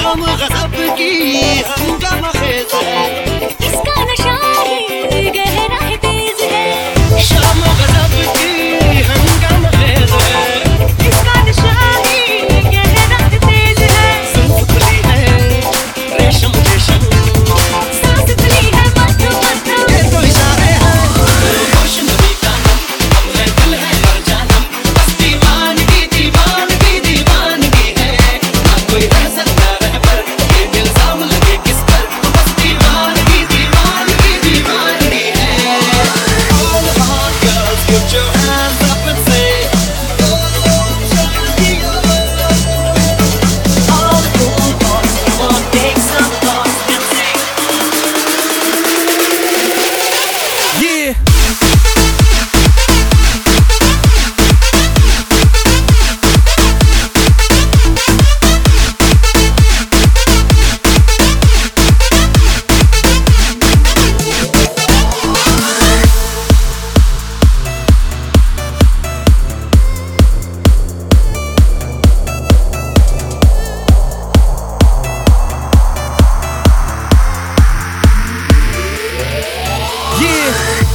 शाम गज़ब की हंगामा खेज है, इसका नशा ही गहरा है, तेज है। शाम गज़ब की हंगामा खेज है, इसका नशा ही गहरा है, तेज है। जुल्फ खुली है रेशम रेशम, सांस खुली है मधु मधु। ये तो इशारे हैं। होश नबी का हम है, दिल है हर जानम, बस दीवानगी दीवानगी दीवानगी है। ना कोई रह सकता रह पर, ये इल्जाम लगे किस पर, बस दीवानगी दीवानगी दीवानगी है। All hot girls, put your hands up and say, all the cool boys, come on, take some thoughts and sing. Yeah. Yeah.